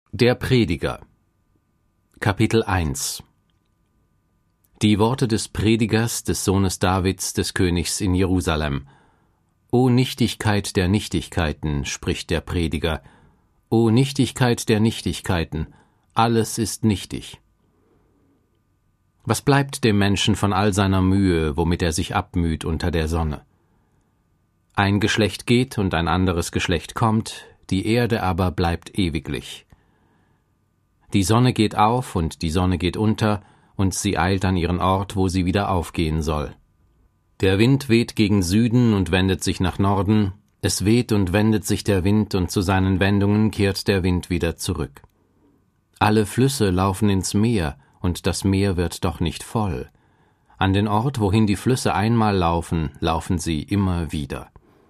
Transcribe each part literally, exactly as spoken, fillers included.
Der Prediger. Kapitel eins. Die Worte des Predigers, des Sohnes Davids, des Königs in Jerusalem. O Nichtigkeit der Nichtigkeiten, spricht der Prediger. O Nichtigkeit der Nichtigkeiten, alles ist nichtig. Was bleibt dem Menschen von all seiner Mühe, womit er sich abmüht unter der Sonne? Ein Geschlecht geht und ein anderes Geschlecht kommt, die Erde aber bleibt ewiglich. Die Sonne geht auf und die Sonne geht unter, und sie eilt an ihren Ort, wo sie wieder aufgehen soll. Der Wind weht gegen Süden und wendet sich nach Norden, es weht und wendet sich der Wind, und zu seinen Wendungen kehrt der Wind wieder zurück. Alle Flüsse laufen ins Meer, und das Meer wird doch nicht voll. An den Ort, wohin die Flüsse einmal laufen, laufen sie immer wieder.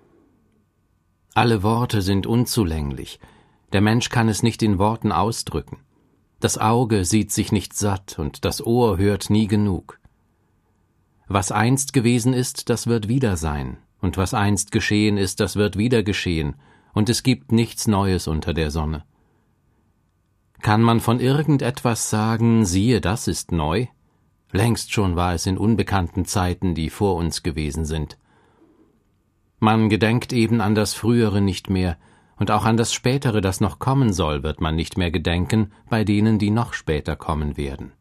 Alle Worte sind unzulänglich, der Mensch kann es nicht in Worten ausdrücken. Das Auge sieht sich nicht satt, und das Ohr hört nie genug. Was einst gewesen ist, das wird wieder sein, und was einst geschehen ist, das wird wieder geschehen, und es gibt nichts Neues unter der Sonne. Kann man von irgendetwas sagen, siehe, das ist neu? Längst schon war es in unbekannten Zeiten, die vor uns gewesen sind. Man gedenkt eben an das Frühere nicht mehr, und auch an das Spätere, das noch kommen soll, wird man nicht mehr gedenken, bei denen, die noch später kommen werden.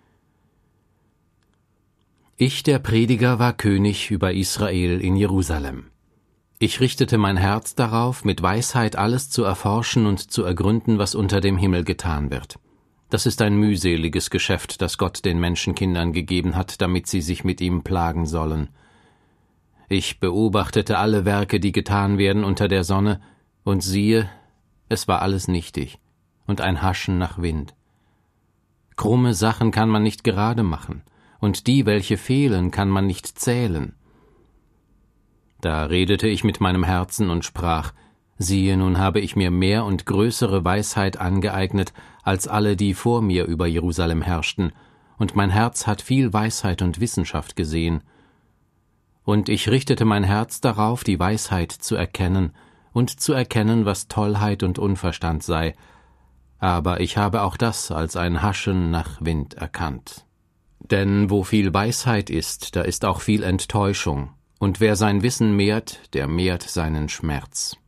Ich, der Prediger, war König über Israel in Jerusalem. Ich richtete mein Herz darauf, mit Weisheit alles zu erforschen und zu ergründen, was unter dem Himmel getan wird. Das ist ein mühseliges Geschäft, das Gott den Menschenkindern gegeben hat, damit sie sich mit ihm plagen sollen. Ich beobachtete alle Werke, die getan werden unter der Sonne, und siehe, es war alles nichtig und ein Haschen nach Wind. Krumme Sachen kann man nicht gerade machen, und die, welche fehlen, kann man nicht zählen. Da redete ich mit meinem Herzen und sprach, siehe, nun habe ich mir mehr und größere Weisheit angeeignet, als alle, die vor mir über Jerusalem herrschten, und mein Herz hat viel Weisheit und Wissenschaft gesehen. Und ich richtete mein Herz darauf, die Weisheit zu erkennen, und zu erkennen, was Tollheit und Unverstand sei, aber ich habe auch das als ein Haschen nach Wind erkannt. Denn wo viel Weisheit ist, da ist auch viel Enttäuschung, und wer sein Wissen mehrt, der mehrt seinen Schmerz.